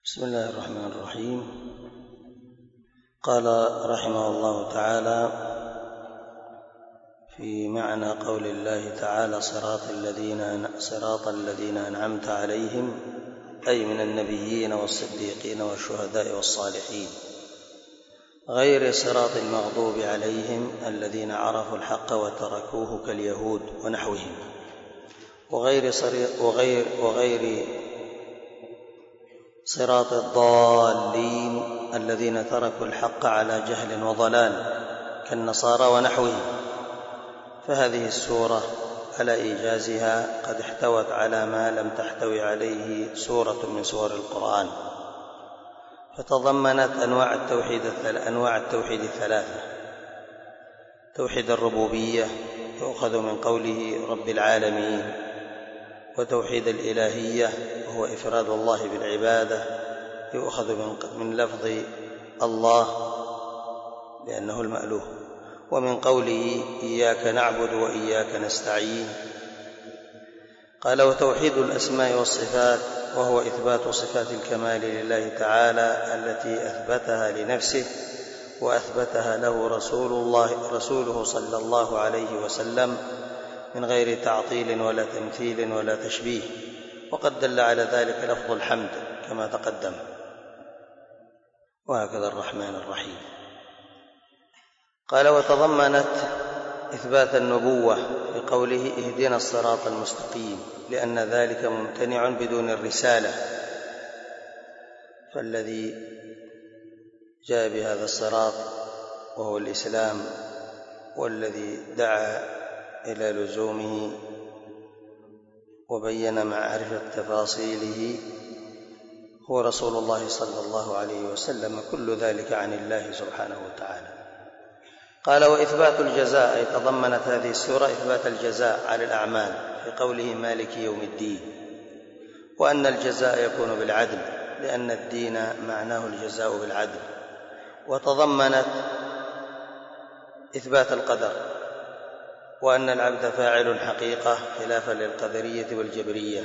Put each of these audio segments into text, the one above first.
بسم الله الرحمن الرحيم. قال رحمه الله تعالى في معنى قول الله تعالى صراط الذين أنعمت عليهم، أي من النبيين والصديقين والشهداء والصالحين، غير صراط المغضوب عليهم الذين عرفوا الحق وتركوه كاليهود ونحوهم، وغير صراط الضالين الذين تركوا الحق على جهل وضلال كالنصارى ونحوهم. فهذه السورة على إيجازها قد احتوت على ما لم تحتوي عليه سورة من سور القرآن، فتضمنت أنواع التوحيد الثلاثة: توحيد الربوبية يؤخذ من قوله رب العالمين، وتوحيد الإلهية وهو إفراد الله بالعبادة يؤخذ من لفظ الله لأنه المألوه، ومن قوله إياك نعبد وإياك نستعين. قال وتوحيد الأسماء والصفات وهو إثبات صفات الكمال لله تعالى التي أثبتها لنفسه وأثبتها له رسوله صلى الله عليه وسلم من غير تعطيل ولا تمثيل ولا تشبيه، وقد دل على ذلك لفظ الحمد كما تقدم، وهكذا الرحمن الرحيم. قال وتضمنت إثبات النبوة في قوله اهدنا الصراط المستقيم، لأن ذلك ممتنع بدون الرسالة، فالذي جاء بهذا الصراط وهو الإسلام والذي دعا إلى لزومه وبين معرفة تفاصيله هو رسول الله صلى الله عليه وسلم، كل ذلك عن الله سبحانه وتعالى. قال وإثبات الجزاء، أي تضمنت هذه السورة إثبات الجزاء على الأعمال في قوله مالك يوم الدين، وأن الجزاء يكون بالعدل لأن الدين معناه الجزاء بالعدل. وتضمنت إثبات القدر، وأن العبد فاعل حقيقة خلافا للقدرية والجبرية.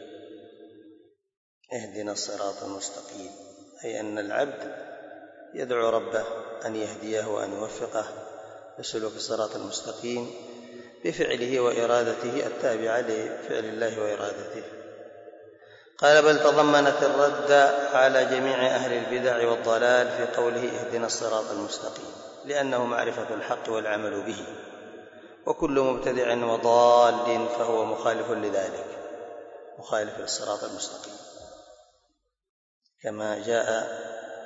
اهدنا الصراط المستقيم، أي أن العبد يدعو ربه أن يهديه وأن يوفقه لسلوك الصراط المستقيم بفعله وإرادته التابعة لفعل الله وإرادته. قال بل تضمنت الرد على جميع أهل البدع والضلال في قوله اهدنا الصراط المستقيم، لأنه معرفة الحق والعمل به، وكل مبتدع وضال فهو مخالف لذلك، مخالف للصراط المستقيم، كما جاء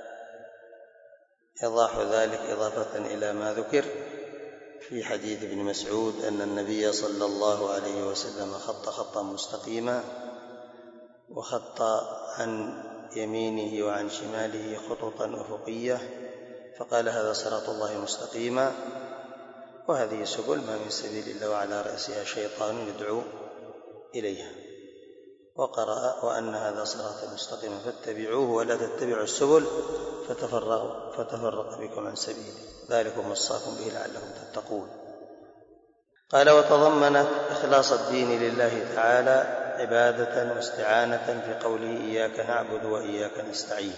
إيضاح ذلك إضافة إلى ما ذكر في حديث ابن مسعود أن النبي صلى الله عليه وسلم خط خطا مستقيما، وخط عن يمينه وعن شماله خطوطا أفقية، فقال هذا صراط الله مستقيما، وهذه سبل ما من سبيل الله وعلى رأسها شيطان يدعو إليها. وقرأ وأن هذا صراط مستقيما فاتبعوه ولا تتبعوا السبل فتفرق بكم عن سبيله، ذلكم وصاكم به لعلكم تتقون. قال وتضمنت إخلاص الدين لله تعالى عبادة واستعانة في قوله إياك نعبد وإياك نستعين،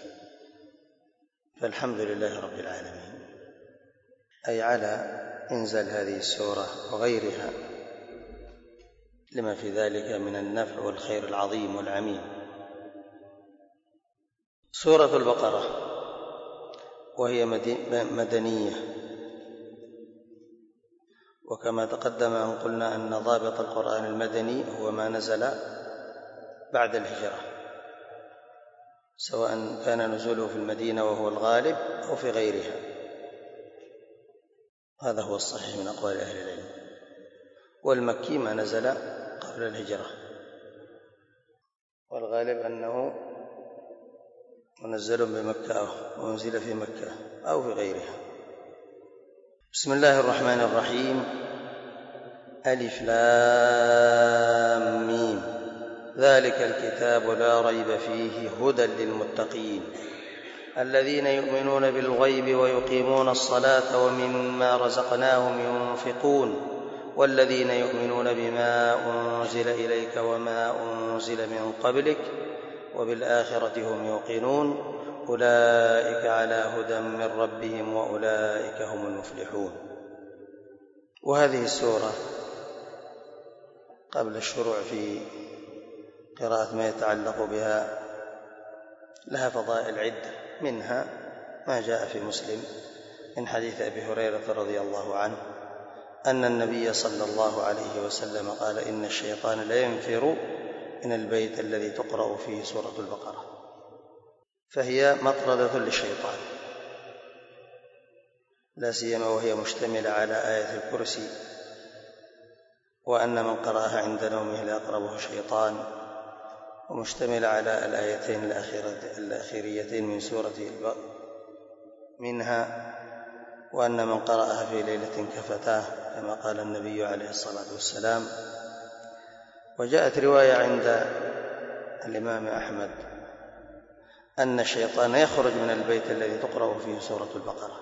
فالحمد لله رب العالمين، أي على إنزال هذه السورة وغيرها لما في ذلك من النفع والخير العظيم والعميم. سورة البقرة وهي مدنية، وكما تقدم أن قلنا أن ضابط القرآن المدني هو ما نزل بعد الهجرة، سواء كان نزوله في المدينة وهو الغالب أو في غيرها، هذا هو الصحيح من أقوال أهل العلم. والمكي ما نزل قبل الهجرة، والغالب أنه منزل بمكة أو منزل في مكة أو في غيرها. بسم الله الرحمن الرحيم. ألف لام ميم، ذلك الكتاب لا ريب فيه هدى للمتقين الذين يؤمنون بالغيب ويقيمون الصلاة ومما رزقناهم ينفقون والذين يؤمنون بما أنزل إليك وما أنزل من قبلك وبالآخرة هم يوقنون أولئك على هدى من ربهم وأولئك هم المفلحون. وهذه السورة قبل الشروع في قراءة ما يتعلق بها لها فضائل عدة، منها ما جاء في مسلم من حديث أبي هريرة رضي الله عنه أن النبي صلى الله عليه وسلم قال: إن الشيطان لا ينفر من البيت الذي تقرأ فيه سورة البقرة، فهي مطردة للشيطان، لا سيما وهي مشتملة على آية الكرسي، وأن من قرأها عند نومه لا يقربه شيطان، ومشتملة على الآيتين الأخيريتين من سورة منها وأن من قرأها في ليلة كفتاه، كما قال النبي عليه الصلاة والسلام. وجاءت رواية عند الإمام أحمد أن الشيطان يخرج من البيت الذي تقرأ فيه سورة البقرة.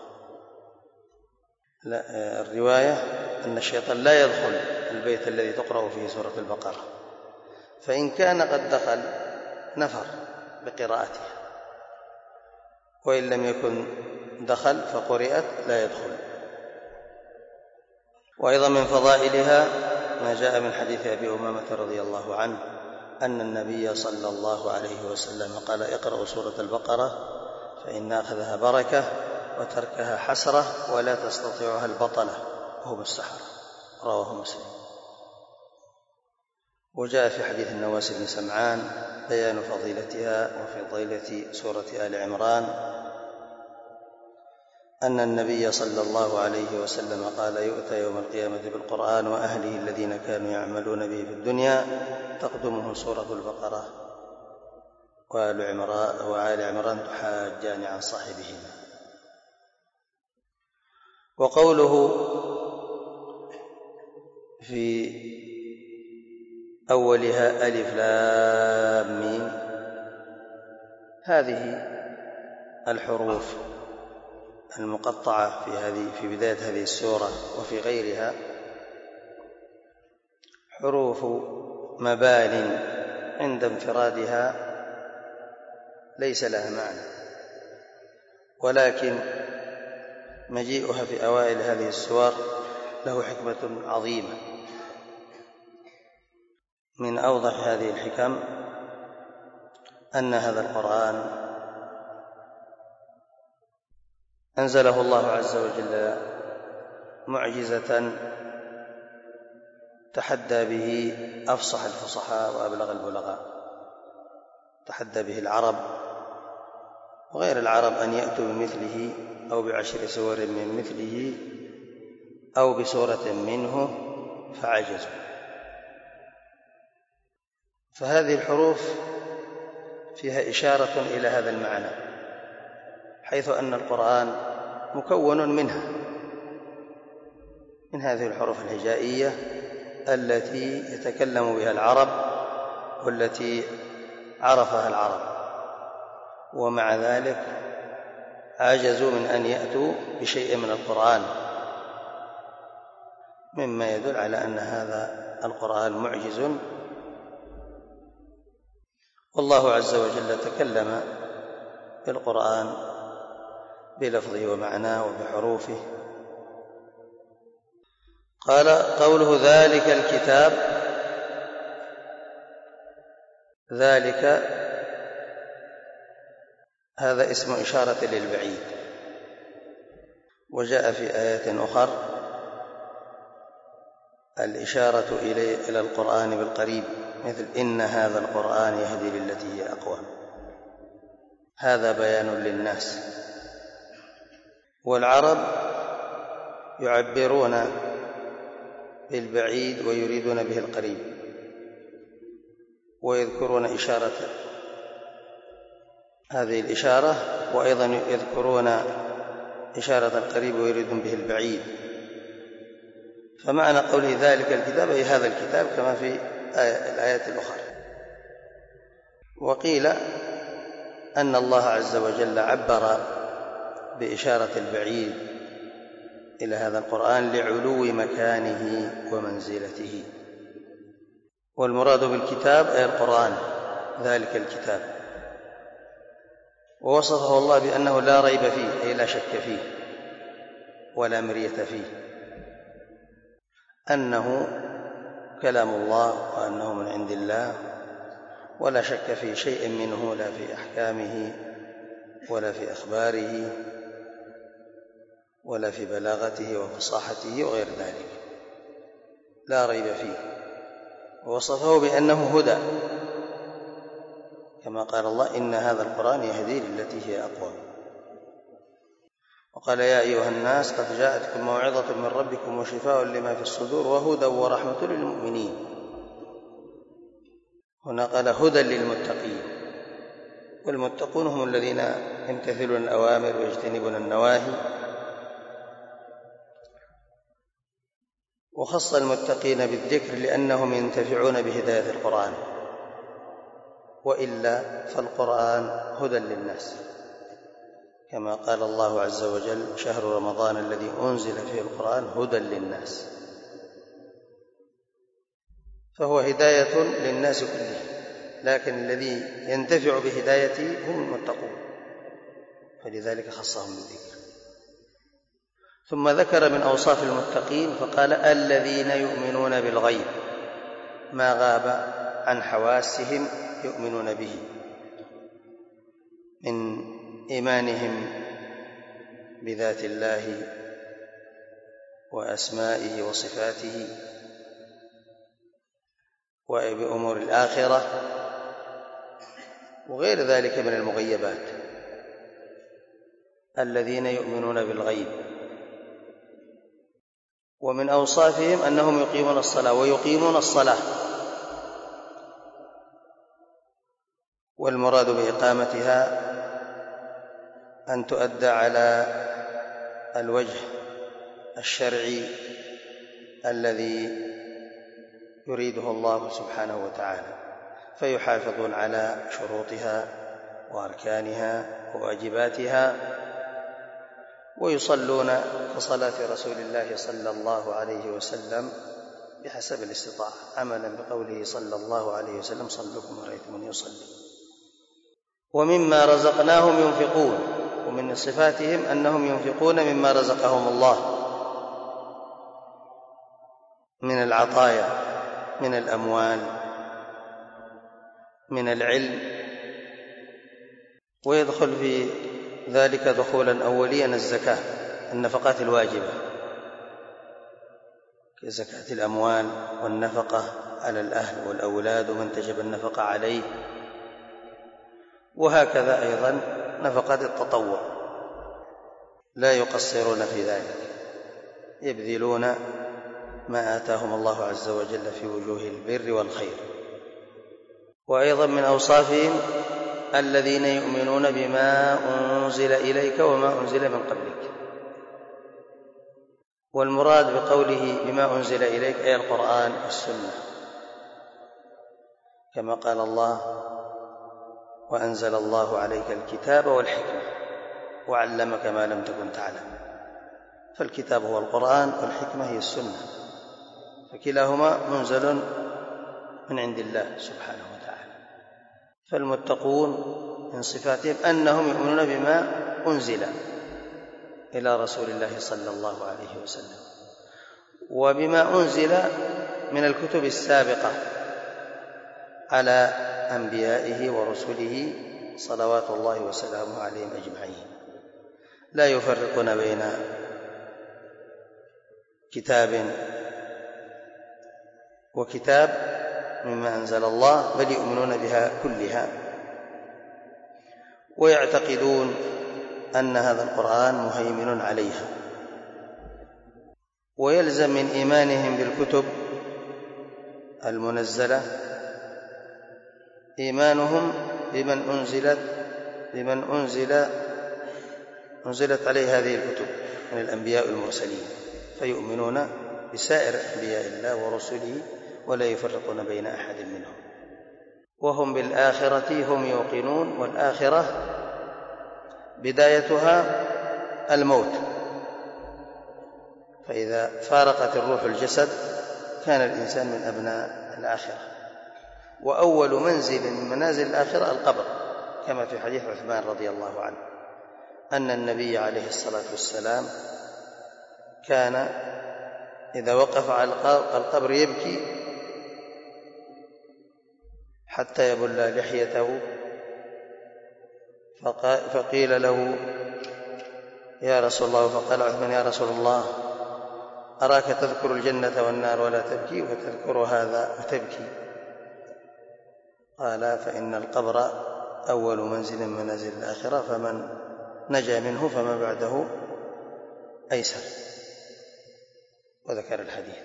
الرواية أن الشيطان لا يدخل البيت الذي تقرأ فيه سورة البقرة، فإن كان قد دخل نفر بقراءتها، وإن لم يكن دخل فقرئت لا يدخل. وأيضا من فضائلها ما جاء من حديث أبي أمامة رضي الله عنه أن النبي صلى الله عليه وسلم قال: اقرأوا سورة البقرة فإن أخذها بركة وتركها حسرة ولا تستطيعها البطلة وهم السحرة. رواه مسلم. وجاء في حديث النواس بن سمعان بيان فضيلتها وفضيلة سورة آل عمران أن النبي صلى الله عليه وسلم قال: يؤتى يوم القيامة بالقرآن وأهله الذين كانوا يعملون به في الدنيا تقدمه سورة البقرة وآل عمران تحاجان عن صاحبهما. وقوله في أولها ألف لام ميم، هذه الحروف المقطعة في بداية هذه السورة وفي غيرها حروف مبان عند انفرادها ليس لها معنى، ولكن مجيئها في أوائل هذه السور له حكمة عظيمة. من أوضح هذه الحكم أن هذا القرآن أنزله الله عز وجل معجزة تحدى به أفصح الفصحاء وأبلغ البلغاء، تحدى به العرب وغير العرب أن يأتوا بمثله أو ب10 سور من مثله أو بسورة منه فعجزوا. فهذه الحروف فيها إشارة إلى هذا المعنى، حيث أن القرآن مكون منها، من هذه الحروف الهجائية التي يتكلم بها العرب والتي عرفها العرب، ومع ذلك عجزوا من أن يأتوا بشيء من القرآن، مما يدل على أن هذا القرآن معجز. والله عز وجل تكلم بالقرآن بلفظه ومعناه وبحروفه. قال قوله ذلك الكتاب، ذلك هذا اسم إشارة للبعيد، وجاء في آيات أخر الإشارة إلى القرآن بالقريب، مثل إن هذا القرآن يهدي للتي هي أقوم. هذا بيان للناس. والعرب يعبرون بالبعيد ويريدون به القريب، ويذكرون إشارة هذه الإشارة، وأيضا يذكرون إشارة القريب ويريدون به البعيد. فمعنى قوله ذلك الكتاب أي هذا الكتاب، كما في الآيات الأخرى. وقيل أن الله عز وجل عبر بإشارة البعيد إلى هذا القرآن لعلو مكانه ومنزلته، والمراد بالكتاب أي القرآن، ذلك الكتاب. ووصفه الله بأنه لا ريب فيه، أي لا شك فيه ولا مرية فيه، أنه كلام الله وأنه من عند الله، ولا شك في شيء منه، لا في أحكامه ولا في أخباره ولا في بلاغته وفصاحته وغير ذلك، لا ريب فيه. ووصفه بأنه هدى، كما قال الله: إن هذا القرآن يهدي للتي هي أقوم. وقال: يا أيها الناس قد جاءتكم موعظة من ربكم وشفاء لما في الصدور وهدى ورحمة للمؤمنين. هنا قال هدى للمتقين، والمتقون هم الذين يمتثلون الأوامر ويجتنبون النواهي. وخص المتقين بالذكر لأنهم ينتفعون بهداية القرآن، وإلا فالقرآن هدى للناس، كما قال الله عز وجل: شهر رمضان الذي أنزل فيه القرآن هدى للناس. فهو هداية للناس كلهم، لكن الذي ينتفع بهدايته هم المتقون، فلذلك خصهم بالذكر. ثم ذكر من أوصاف المتقين فقال: الذين يؤمنون بالغيب، ما غاب عن حواسهم يؤمنون به، من إيمانهم بذات الله وأسمائه وصفاته وبأمور الآخرة وغير ذلك من المغيبات. الذين يؤمنون بالغيب. ومن أوصافهم أنهم يقيمون الصلاة ويقيمون الصلاة، والمراد بإقامتها أن تؤدى على الوجه الشرعي الذي يريده الله سبحانه وتعالى، فيحافظون على شروطها وأركانها وواجباتها، ويصلون كصلاة رسول الله صلى الله عليه وسلم بحسب الاستطاعة، عملا بقوله صلى الله عليه وسلم: صلوا كما رأيتموني يصلي. ومما رزقناهم ينفقون. ومن صفاتهم أنهم ينفقون مما رزقهم الله من العطايا، من الأموال، من العلم. ويدخل في ذلك دخولا أوليا الزكاة، النفقات الواجبة كزكاة الأموال والنفقة على الأهل والأولاد ومن تجب النفقة عليه، وهكذا أيضا نفقات التطوع، لا يقصرون في ذلك، يبذلون ما آتاهم الله عز وجل في وجوه البر والخير. وأيضا من أوصافهم الذين يؤمنون بما أنزل إليك وما أنزل من قبلك. والمراد بقوله بما أنزل إليك أي القرآن والسنة، كما قال الله: وأنزل الله عليك الكتاب والحكمة وعلمك ما لم تكن تعلم. فالكتاب هو القرآن والحكمة هي السنة، فكلاهما منزل من عند الله سبحانه وتعالى. فالمتقون من صفاتهم أنهم يؤمنون بما أنزل إلى رسول الله صلى الله عليه وسلم وبما أنزل من الكتب السابقة على أنبيائه ورسله صلوات الله وسلامه عليهم أجمعين، لا يفرقون بين كتاب وكتاب مما أنزل الله، بل يؤمنون بها كلها، ويعتقدون أن هذا القرآن مهيمن عليها. ويلزم من إيمانهم بالكتب المنزلة إيمانهم بمن أنزلت عليه هذه الكتب من الأنبياء المرسلين، فيؤمنون بسائر أنبياء الله ورسله ولا يفرقون بين أحد منهم. وهم بالآخرة هم يوقنون، والآخرة بدايتها الموت، فإذا فارقت الروح الجسد كان الإنسان من أبناء الآخرة. وأول منزل من منازل الآخرة القبر، كما في حديث عثمان رضي الله عنه أن النبي عليه الصلاة والسلام كان إذا وقف على القبر يبكي حتى يبل لحيته، فقيل له يا رسول الله، فقال عثمان يا رسول الله أراك تذكر الجنة والنار ولا تبكي، وتذكر هذا وتبكي. قال فإن القبر أول منزل من منازل الآخرة، فمن نجا منه فما بعده أيسر. وذكر الحديث.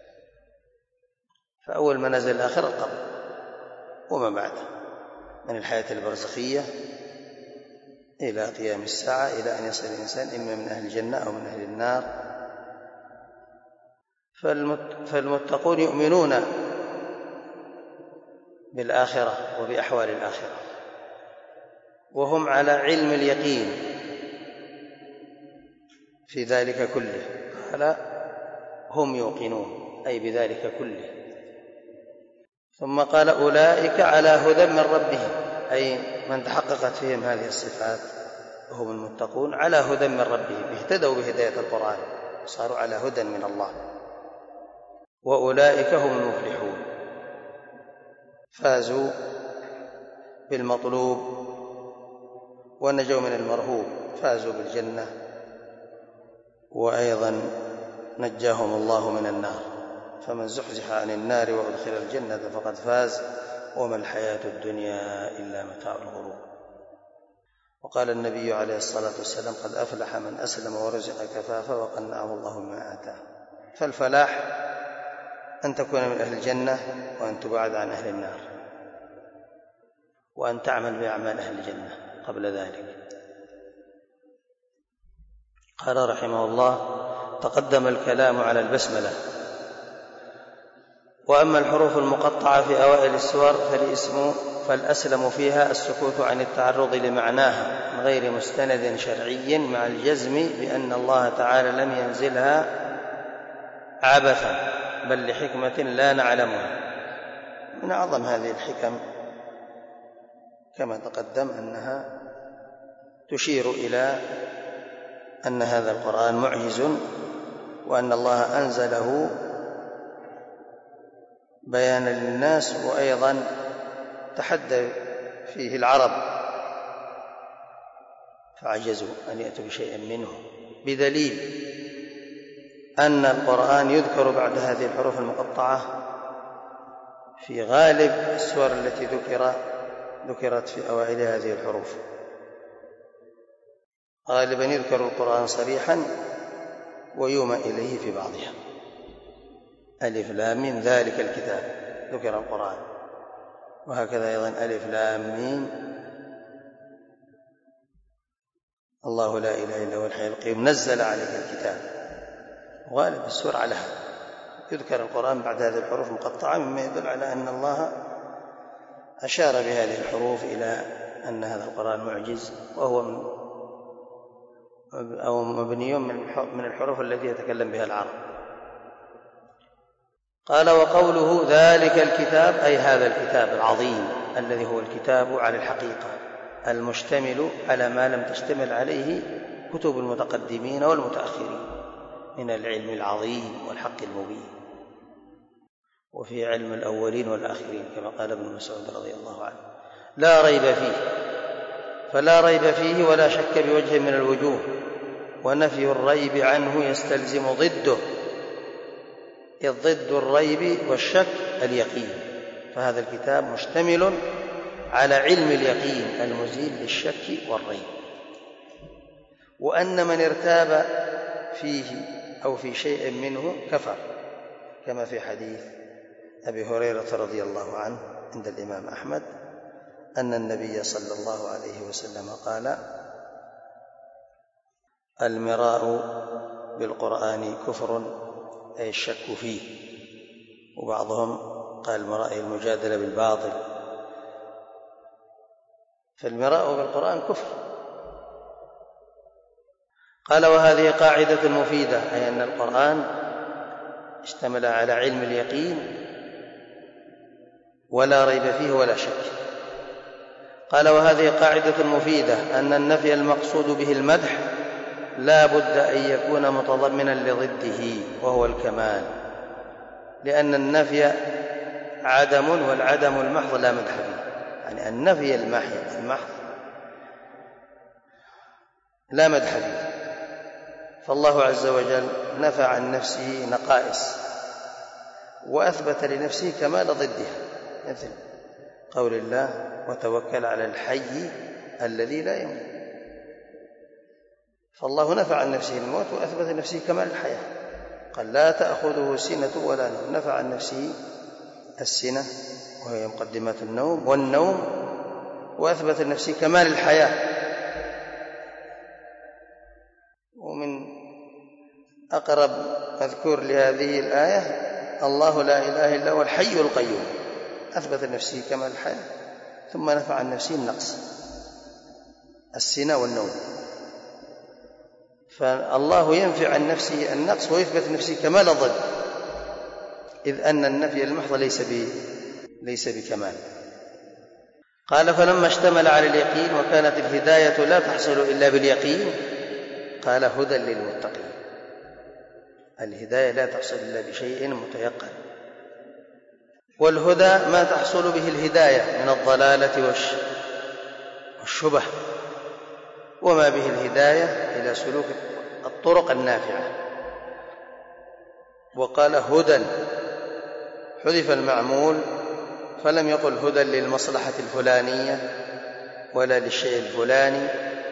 فأول منازل الآخرة القبر وما بعده من الحياة البرزخية إلى قيام الساعة، إلى أن يصل الإنسان إما من أهل الجنة أو من أهل النار. فالمتقون يؤمنون بالآخرة وبأحوال الآخرة، وهم على علم اليقين في ذلك كله. قال هم يوقنون أي بذلك كله. ثم قال أولئك على هدى من ربهم، أي من تحققت فيهم هذه الصفات وهم المتقون على هدى من ربهم، اهتدوا بهداية القرآن صاروا على هدى من الله. وأولئك هم المفلحون، فازوا بالمطلوب ونجوا من المرهوب، فازوا بالجنة، وأيضا نجاهم الله من النار. فمن زحزح عن النار وأدخل الجنة فقد فاز، وما الحياة الدنيا إلا متاع الغرور. وقال النبي عليه الصلاة والسلام قد أفلح من أسلم ورزق كفافا وقنعه الله بما آتاه. فالفلاح أن تكون من أهل الجنة وأن تبعد عن أهل النار، وأن تعمل بأعمال أهل الجنة قبل ذلك. قال رحمه الله تقدم الكلام على البسملة. وأما الحروف المقطعة في أوائل السور فالأسلم فيها السكوت عن التعرض لمعناها من غير مستند شرعي، مع الجزم بأن الله تعالى لم ينزلها عبثا بل لحكمة لا نعلمها. من أعظم هذه الحكم كما تقدم أنها تشير إلى أن هذا القرآن معجز، وأن الله أنزله بيانا للناس، وأيضا تحدى فيه العرب فعجزوا أن يأتوا بشيء منه، بدليل أن القرآن يذكر بعد هذه الحروف المقطعة في غالب السور التي ذكرت في أوائل هذه الحروف. غالبا يذكر القرآن صريحا ويومى إليه في بعضها. ألف لام ميم ذلك الكتاب ذكر القرآن، وهكذا أيضا ألف لام ميم الله لا إله إلا هو الحي القيوم نزل عليك الكتاب. غالب السور على هذا يذكر القرآن بعد هذه الحروف المقطعة، مما يدل على أن الله أشار بهذه الحروف إلى أن هذا القرآن معجز، وهو مبني من الحروف التي يتكلم بها العرب. قال وقوله ذلك الكتاب أي هذا الكتاب العظيم الذي هو الكتاب على الحقيقة المشتمل على ما لم تشتمل عليه كتب المتقدمين والمتأخرين من العلم العظيم والحق المبين، وفي علم الأولين والآخرين كما قال ابن مسعود رضي الله عنه لا ريب فيه، فلا ريب فيه ولا شك بوجه من الوجوه، ونفي الريب عنه يستلزم ضده، إذ ضد الريب والشك اليقين، فهذا الكتاب مشتمل على علم اليقين المزيل للشك والريب، وأن من ارتاب فيه أو في شيء منه كفر، كما في حديث أبي هريرة رضي الله عنه عند الإمام أحمد أن النبي صلى الله عليه وسلم قال المراء بالقرآن كفر أي الشك فيه، وبعضهم قال المراء المجادلة بالباطل، فالمراء بالقرآن كفر. قال وهذه قاعدة مفيدة، أي أن القرآن اشتمل على علم اليقين ولا ريب فيه ولا شك. قال: وهذه قاعدة مفيدة، أن النفي المقصود به المدح لا بد أن يكون متضمنا لضده وهو الكمال، لأن النفي عدم، والعدم المحض لا مدح فيه، يعني النفي المحض لا مدح فيه. فالله عز وجل نفى عن نفسه نقائص وأثبت لنفسه كمال ضدها، مثل قول الله: وتوكل على الحي الذي لا يموت. فالله نفى عن نفسه الموت وأثبت لنفسه كمال الحياة، قال: لا تأخذه سنة ولا نوم. نفى عن نفسه السنة وهي مقدمات النوم والنوم، وأثبت لنفسه كمال الحياة. ومن أقرب مذكور لهذه الآية: الله لا إله إلا هو الحي القيوم، أثبت لنفسه كمال الحياة ثم نفى عن نفسه النقص، السنة والنوم. فالله ينفي عن نفسه النقص ويثبت لنفسه كمال الضد، إذ أن النفي المحض ليس بكمال. قال: فلما اشتمل على اليقين وكانت الهداية لا تحصل إلا باليقين، قال: هدى للمتقين. الهداية لا تحصل إلا بشيء متيقن، والهدى ما تحصل به الهداية من الضلالة والشبه، وما به الهداية إلى سلوك الطرق النافعة. وقال: هدى، حذف المعمول فلم يقل هدى للمصلحة الفلانية ولا للشيء الفلاني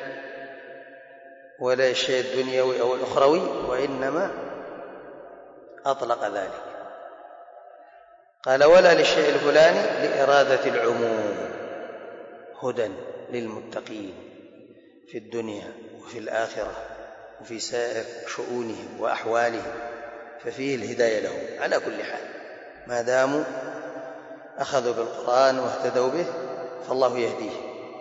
ولا الشيء الدنيوي أو الأخروي، وإنما أطلق ذلك، قال: ولا للشيء الفلاني لإرادة العموم. هدى للمتقين في الدنيا وفي الآخرة وفي سائر شؤونهم وأحوالهم، ففيه الهداية لهم على كل حال ما داموا أخذوا بالقرآن واهتدوا به، فالله يهديه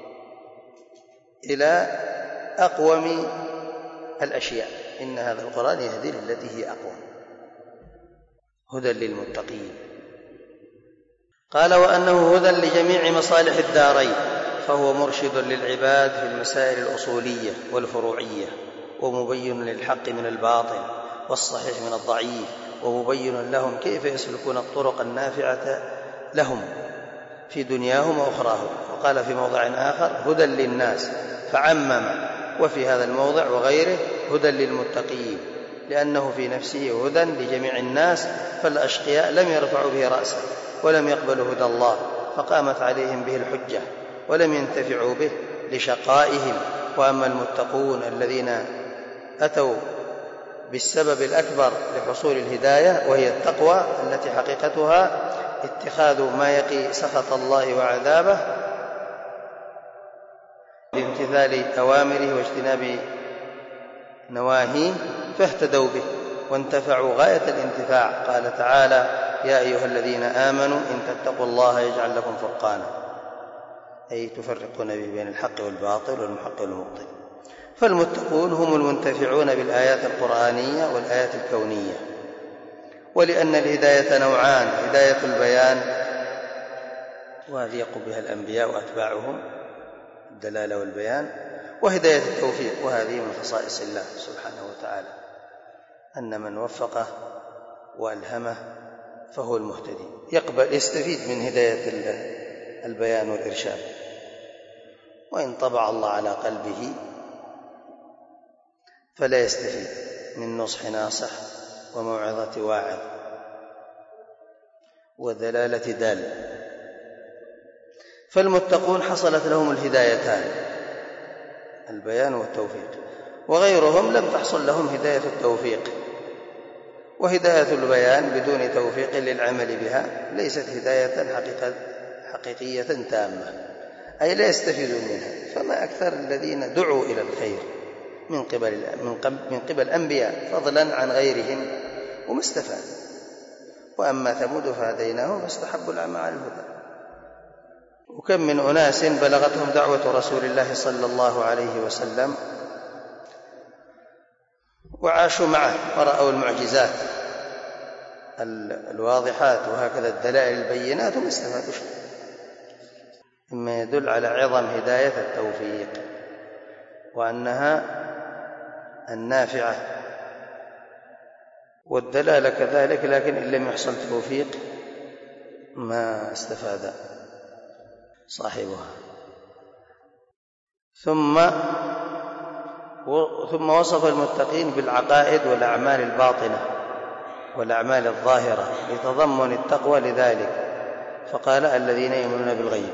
إلى أقوم الأشياء. إن هذا القرآن يهدي للتي هي أقوم. هدى للمتقين. قال: وأنه هدى لجميع مصالح الدارين، فهو مرشد للعباد في المسائل الأصولية والفروعية، ومبين للحق من الباطل والصحيح من الضعيف، ومبين لهم كيف يسلكون الطرق النافعة لهم في دنياهم وأخراهم. وقال في موضع آخر: هدى للناس، فعمم، وفي هذا الموضع وغيره هدى للمتقين، لأنه في نفسه هدى لجميع الناس، فالأشقياء لم يرفعوا به رأسا ولم يقبلوا هدى الله، فقامت عليهم به الحجة ولم ينتفعوا به لشقائهم. وأما المتقون الذين أتوا بالسبب الأكبر لحصول الهداية، وهي التقوى التي حقيقتها اتخاذ ما يقي سخط الله وعذابه بامتثال أوامره واجتناب نواهيه، فاهتدوا به وانتفعوا غاية الانتفاع. قال تعالى: يا أيها الذين آمنوا إن تتقوا الله يجعل لكم فرقانا، أي تفرقون به بين الحق والباطل والمحق والمبطل. فالمتقون هم المنتفعون بالآيات القرآنية والآيات الكونية. ولأن الهداية نوعان: هداية البيان، وهذه يقوم بها الأنبياء وأتباعهم، الدلالة والبيان، وهداية التوفيق، وهذه من خصائص الله سبحانه وتعالى، أن من وفقه وألهمه فهو المهتدي، يستفيد من هداية البيان والإرشاد. وإن طبع الله على قلبه فلا يستفيد من نصح ناصح وموعظة واعظ ودلالة دال. فالمتقون حصلت لهم الهدايتان، البيان والتوفيق، وغيرهم لم تحصل لهم هداية التوفيق. وهداية البيان بدون توفيق للعمل بها ليست هداية حقيقية تامة، أي لا يستفيدون منها. فما أكثر الذين دعوا إلى الخير من قبل أنبياء فضلا عن غيرهم وما استفاد. وأما ثمود فهديناهم فاستحبوا العمى على الهدى. وكم من أناس بلغتهم دعوة رسول الله صلى الله عليه وسلم وعاشوا معه ورأوا المعجزات الواضحات وهكذا الدلائل البينات وما استفادوا شيء. مما يدل على عظم هداية التوفيق وأنها النافعة، والدلالة كذلك، لكن إن لم يحصل توفيق ما استفاد صاحبها. ثم وصف المتقين بالعقائد والأعمال الباطنة والأعمال الظاهرة لتضمن التقوى لذلك، فقال الذين يؤمنون بالغيب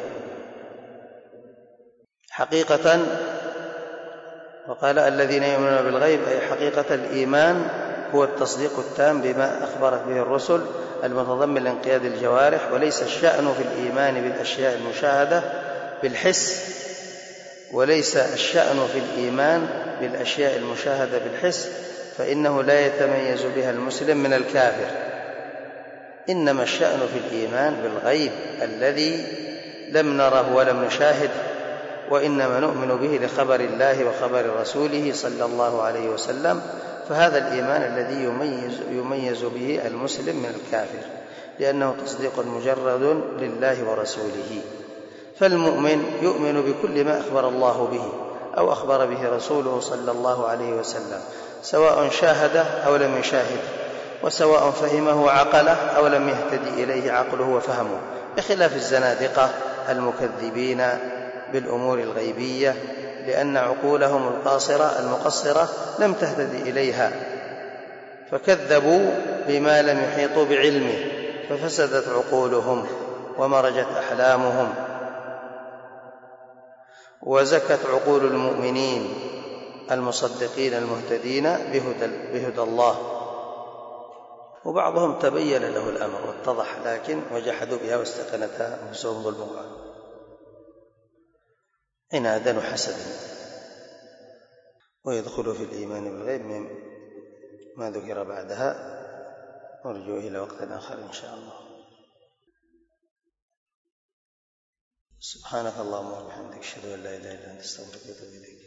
حقيقة، وقال الذين يؤمنون بالغيب أي حقيقة الإيمان هو التصديق التام بما أخبرت به الرسل المتضمن لانقياد الجوارح، وليس الشأن في الإيمان بالأشياء المشاهدة بالحس، وليس الشأن في الإيمان بالأشياء المشاهدة بالحس، فإنه لا يتميز بها المسلم من الكافر، إنما الشأن في الإيمان بالغيب الذي لم نره ولم نشاهده، وإنما نؤمن به لخبر الله وخبر رسوله صلى الله عليه وسلم، فهذا الإيمان الذي يميز به المسلم من الكافر، لأنه تصديق مجرد لله ورسوله. فالمؤمن يؤمن بكل ما أخبر الله به أو أخبر به رسوله صلى الله عليه وسلم، سواء شاهد أو لم يشاهد، وسواء فهمه وعقله أو لم يهتدي إليه عقله وفهمه، بخلاف الزنادقة المكذبين بالأمور الغيبية، لأن عقولهم القاصرة المقصرة لم تهتدي إليها، فكذبوا بما لم يحيطوا بعلمه، ففسدت عقولهم ومرجت أحلامهم، وزكت عقول المؤمنين المصدقين المهتدين بهدى الله. وبعضهم تبين له الأمر واتضح، لكن وجحدوا بها واستيقنتها أنفسهم ظلما عنادا وحسدا. ويدخل في الإيمان بالغيب ما ذكر بعدها، نرجو إلى وقت آخر إن شاء الله. سبحانك اللهم وبحمدك، أشهد أن لا إله إلا أنت، أستغفرك وأتوب إليك.